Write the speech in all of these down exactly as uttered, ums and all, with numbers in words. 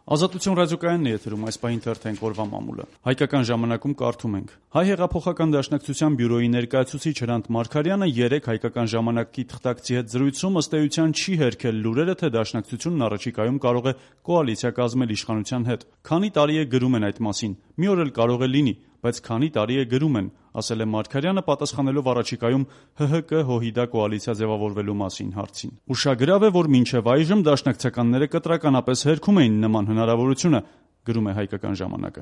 Ազատություն ռադիոկայանն է եթերում, այս պահին թերթենք օրվա մամուլը։ Հայկական ժամանակում կարդում ենք. Հայ հեղափոխական դաշնակցության բյուրոյի ներկայացուցիչ Հրանտ Մարգարյանը երեկ Հայկական ժամանակի թղթակցի հետ զրույցում ըստ էության չի հերքել լուրերը, թե դաշնակցությունն առաջիկայում կարող է կոալիցիա կազմել իշխանության հետ։ Քանի տարի է գրում են այդ մասին, մի օր էլ կարող է լինի, բայց քանի տարի է գրում են, ասել է Մարգարյանը, պատասխանելով առաջիկայում ՀՀԿ ՀՅԴ կոալիցիա ձևավորվելու մասին հարցին։ Ուշագրավ է, որ մինչև այժմ դաշնակցականները կտրականապես հերքում էին նման հնարավորությունը, գրում է Հայկական ժամանակը։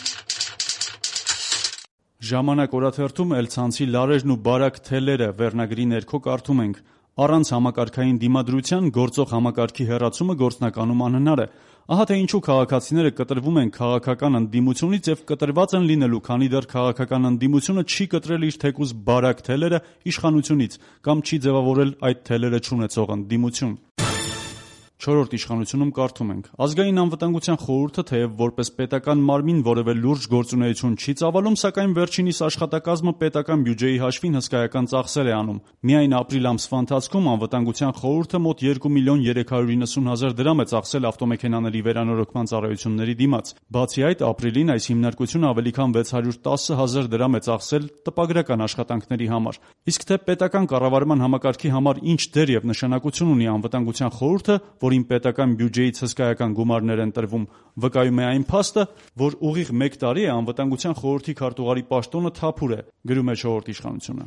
Ժամանակ օրաթերթում Էլցանցի լարերն ու բարակ թելերը վերնագրի ներքո կարդում ենք. Առանց համակարգային դիմադրության գործող համակարգի հեռացումը գործնականում անհնար է։ Ահա թե ինչու քաղաքացիները կտրվում են քաղաքական ընդդիմությունից եւ կտրված են լինելու, քանի դեռ քաղաքական ընդդիմությունը չի կտրել իր թեկուզ բարակ թելերը իշխանությունից կամ չի ձևավորել այդ թելերը չունեցող ընդդիմություն։ Չորրորդ իշխանությունում կարդում ենք. Ազգային անվտանգության խորհուրդը թեև որպես պետական մարմին որևէ լուրջ գործունեություն չի ծավալում, սակայն վերջինիս աշխատակազմը պետական բյուջեի հաշվին հսկայական ծախսեր է անում։ Միայն ապրիլ ամսվա ընթացքում անվտանգության խորհուրդը մոտ երկու միլիոն երեք հարյուր իննսուն հազար դրամ է ծախսել ավտոմեքենաների վերանորոգման ծառայությունների դիմաց։ Բացի այդ, ապրիլին այս հիմնարկությունը ավելի քան վեց հարյուր տասը հազար դրամ է ծախսել տպագրական աշխատանքների համար։ Իսկ թե պետական կառավարման համակարգի համար ինչ դեր եւ նշանակություն ունի անվտանգության խորհուրդը, որին պետական բյուջեից հսկայական գումարներ են տրվում, վկայում է այն փաստը, որ ուղիղ մեկ տարի է անվտանգության խորհրդի քարտուղարի պաշտոնը թափուր է, գրում է չորրորդ իշխանությունը։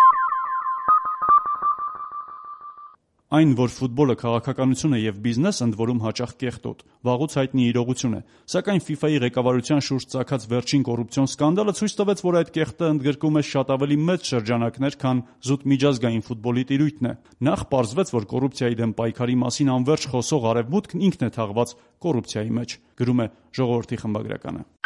Այն, որ ֆուտբոլը քաղաքականություն է եւ բիզնես, ընդ որում հաճախ կեղտոտ, վաղուց հայտնի իրողություն է, սակայն ֆիֆայի ղեկավարության շուրջ ծագած վերջին կոռուպցիոն սկանդալը ցույց տվեց, որ այդ կեղտը ընդգրկում է շատ ավելի մեծ շրջանակներ, քան զուտ միջազգային ֆուտբոլի տիրույթն է։ Նախ պարզվեց, որ կոռուպցիայի դեմ պայքարի մասին անվերջ խոսող Արևմուտքն ինքն է թաղված կոռուպցիայի մեջ, գրում է Ժողովրդի խմբագրականը։